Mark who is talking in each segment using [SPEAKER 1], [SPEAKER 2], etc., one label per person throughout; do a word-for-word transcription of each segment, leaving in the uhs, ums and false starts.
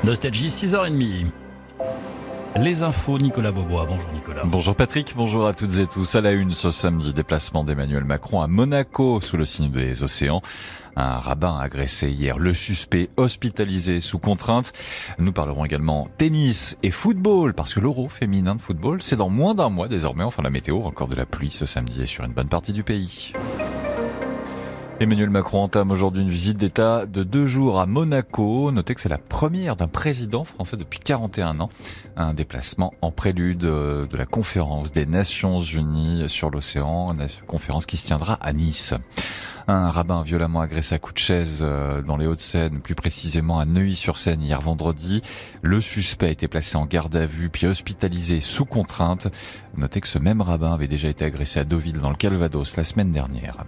[SPEAKER 1] Nostalgie, six heures trente. Les infos, Nicolas Beaubois. Bonjour Nicolas.
[SPEAKER 2] Bonjour Patrick, bonjour à toutes et tous. À la une ce samedi, déplacement d'Emmanuel Macron à Monaco sous le signe des océans. Un rabbin a agressé hier le suspect hospitalisé sous contrainte. Nous parlerons également tennis et football parce que l'Euro féminin de football, c'est dans moins d'un mois désormais. Enfin la météo, encore de la pluie ce samedi et sur une bonne partie du pays. Emmanuel Macron entame aujourd'hui une visite d'État de deux jours à Monaco. Notez que c'est la première d'un président français depuis quarante et un ans. Un déplacement en prélude de la conférence des Nations Unies sur l'océan, une conférence qui se tiendra à Nice. Un rabbin violemment agressé à coups de chaise dans les Hauts-de-Seine, plus précisément à Neuilly-sur-Seine hier vendredi. Le suspect a été placé en garde à vue puis hospitalisé sous contrainte. Notez que ce même rabbin avait déjà été agressé à Deauville dans le Calvados la semaine dernière.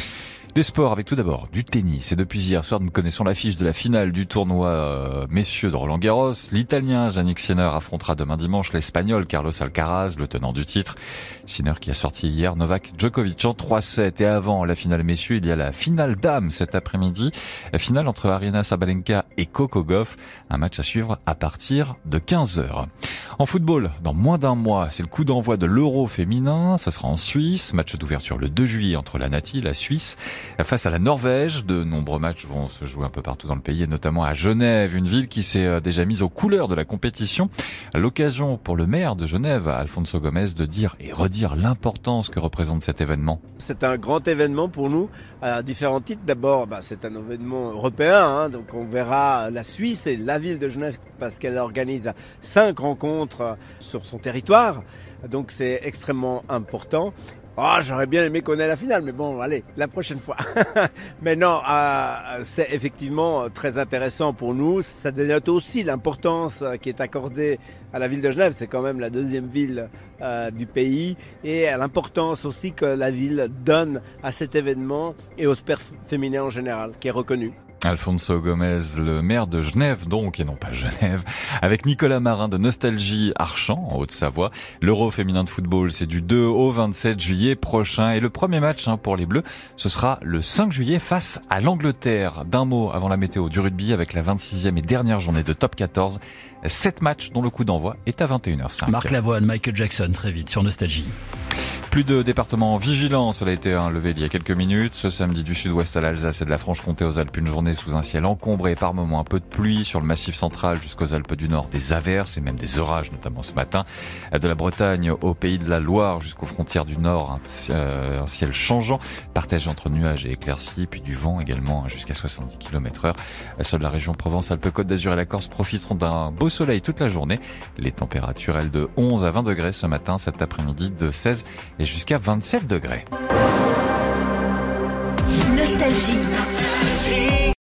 [SPEAKER 2] Des sports avec tout d'abord du tennis. Et depuis hier soir, nous connaissons l'affiche de la finale du tournoi euh, messieurs de Roland-Garros. L'Italien Jannik Sinner affrontera demain dimanche l'Espagnol Carlos Alcaraz, le tenant du titre. Sinner qui a sorti hier Novak Djokovic en trois sept. Et avant la finale messieurs, il y a la finale dames cet après-midi. La finale entre Aryna Sabalenka et Coco Gauff. Un match à suivre à partir de quinze heures. En football, dans moins d'un mois, c'est le coup d'envoi de l'Euro féminin. Ce sera en Suisse. Match d'ouverture le deux juillet entre la Nati et la Suisse. Face à la Norvège, de nombreux matchs vont se jouer un peu partout dans le pays et notamment à Genève, une ville qui s'est déjà mise aux couleurs de la compétition. L'occasion pour le maire de Genève, Alfonso Gomez, de dire et redire l'importance que représente cet événement.
[SPEAKER 3] C'est un grand événement pour nous à différents titres. D'abord, bah, c'est un événement européen, hein, donc on verra la Suisse et la ville de Genève parce qu'elle organise cinq rencontres sur son territoire. Donc c'est extrêmement important. Oh, j'aurais bien aimé qu'on ait la finale, mais bon, allez, la prochaine fois. Mais non, euh, c'est effectivement très intéressant pour nous. Ça dénote aussi l'importance qui est accordée à la ville de Genève. C'est quand même la deuxième ville euh, du pays. Et à l'importance aussi que la ville donne à cet événement et au sport féminin en général, qui est reconnu.
[SPEAKER 2] Alfonso Gomez, le maire de Genève donc, et non pas Genève, avec Nicolas Marin de Nostalgie Archamps, en Haute-Savoie. L'Euro féminin de football, c'est du deux au vingt-sept juillet prochain. Et le premier match hein, pour les Bleus, ce sera le cinq juillet face à l'Angleterre. D'un mot avant la météo du rugby, avec la vingt-sixième et dernière journée de top quatorze. Sept matchs dont le coup d'envoi est à vingt et une heures cinq.
[SPEAKER 1] Marc Lavoine, Michael Jackson, très vite sur Nostalgie.
[SPEAKER 2] Plus de départements vigilants, cela a été levé il y a quelques minutes. Ce samedi du sud-ouest à l'Alsace et de la Franche-Comté aux Alpes, une journée sous un ciel encombré par moments, un peu de pluie sur le massif central jusqu'aux Alpes du Nord, des averses et même des orages, notamment ce matin. De la Bretagne au pays de la Loire jusqu'aux frontières du Nord, un, euh, un ciel changeant, partagé entre nuages et éclaircies, puis du vent également jusqu'à soixante-dix kilomètres heure. Seule la région Provence-Alpes-Côte d'Azur et la Corse profiteront d'un beau soleil toute la journée. Les températures, elles, de onze à vingt degrés ce matin, cet après-midi de seize et jusqu'à vingt-sept degrés.
[SPEAKER 4] Nostalgie.